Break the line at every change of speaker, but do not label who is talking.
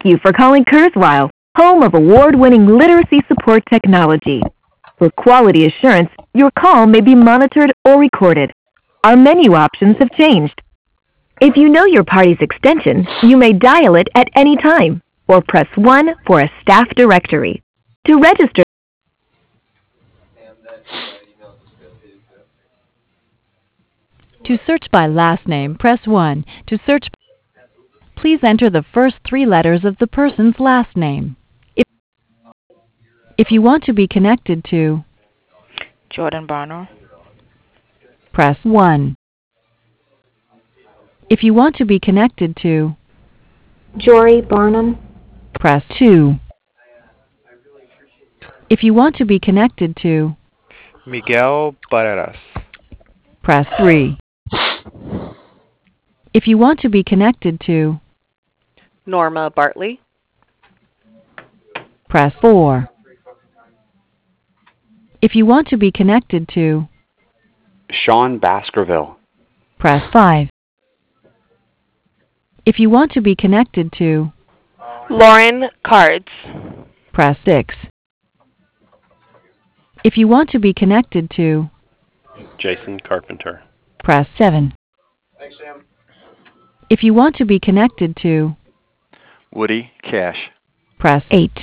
Thank you for calling Kurzweil, home of award-winning literacy support technology. For quality assurance, your call may be monitored or recorded. Our menu options have changed. If you know your party's extension, you may dial it at any time or press 1 for a staff directory. To register,
To search by last name, press 1. To search, please enter the first 3 letters of the person's last name. If you want to be connected to,
Jordan Barner.
press 1. If you want to be connected to,
Jory Barnum.
press 2. If you want to be connected to,
Miguel Barreras.
press 3. If you want to be connected to,
Norma Bartley.
press 4. If you want to be connected to,
Sean Baskerville.
press 5. If you want to be connected to,
Lauren Cards.
press 6. If you want to be connected to,
Jason Carpenter.
press 7.
Thanks, Sam.
If you want to be connected to,
Woody Cash.
press 8.